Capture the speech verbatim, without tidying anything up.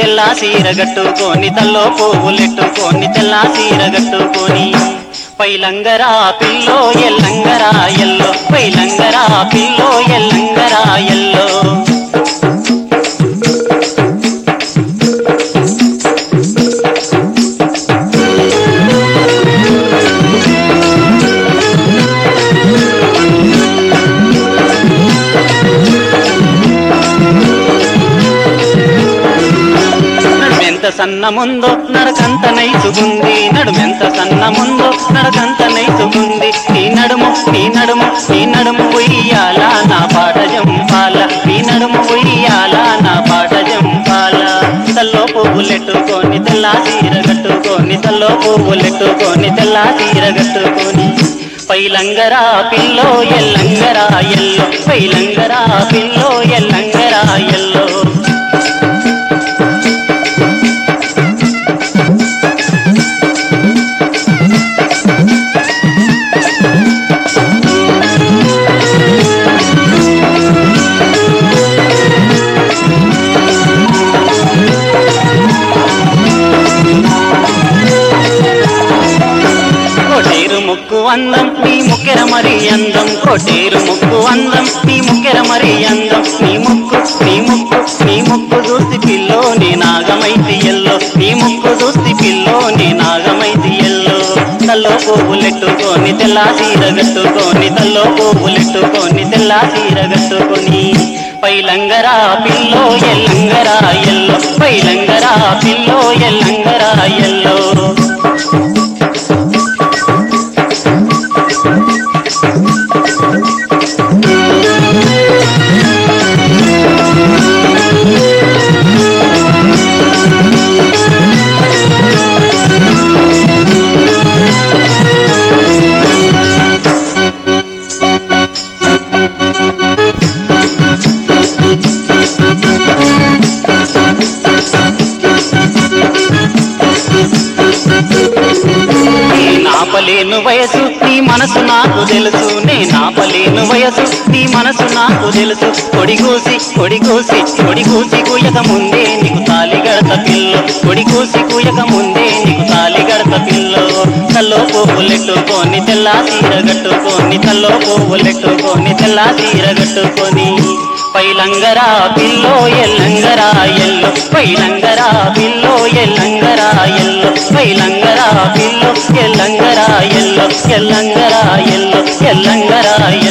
తెల్ల సీర గట్టుకొని తల్లో పువ్వులెట్టుకొని తెల్ల సీర గట్టుకొని పైలంగరా పిల్లో ఎల్లంగరా ఎల్లో పైలంగరా పిల్లో ఎల్లంగరా ఎల్లో సన్న ముందో నడకంత నైసుగుంది నడుమెంత సన్న ముందో నడకంత నైసుగుంది నీ నడుము నీ నడుము నీ నడుము ఉయ్యాల నా పాట జంపాల నీ నడుము ఉయ్యాల నా పాట జంపాల తల్లో పువ్వులెట్టుకొని తెల్ల సీర గట్టుకొని తల్లో పువ్వులెట్టుకొని తెల్ల సీర గట్టుకొని పైలంగరా పిల్లో ఎల్లంగరా ఎల్లో పైలంగరా పిల్లో ఎల్లంగరా ఎల్లో ముక్కు అందం నీ ముక్కెర మరి అందం కోటేరు ముక్కు అందం నీ ముక్కెర మరి అందం నీ ముక్కు నీ ముక్కు నీ ముక్కు చూసి పిల్లో నీ నాగమైతి ఎల్లో నీ ముక్కు చూసి పిల్లో నీ నాగమైతి ఎల్లో తల్లో పువ్వులెట్టుకొని తెల్ల సీర గట్టుకొని తల్లో పువ్వులెట్టుకొని తెల్ల సీర గట్టుకొని పైలంగరా పిల్లో ఎల్లంగరా ఎల్లో పైలంగరా పిల్లో ఎల్లంగరా ఎల్లో నాపలేను వయసు నీ మనసు నాకు తెలుసు నే నాపలేను వయసు నీ మనసు నాకు తెలుసు కొడిగూసి కొడిగూసి కొడిగూసి కూయక ముందే నీకు తాలి గడత పిల్లో కొడిగూసి కూయక ముందే నీకు తాలి గడత పిల్లో తల్లో పువ్వులెట్టుకొని తెల్ల సీర గట్టుకొని తల్లో పువ్వులెట్టుకొని తెల్ల సీర గట్టుకొని పైలంగరా పిల్లో ఎల్లంగరా ఎల్లో పైలంగరా పిల్లో ఎల్లంగరా ఎల్లో పైలంగరా పిల్లో ఎల్లంగరా ఎల్లో ఎల్లంగరా ఎల్లో ఎల్లంగరా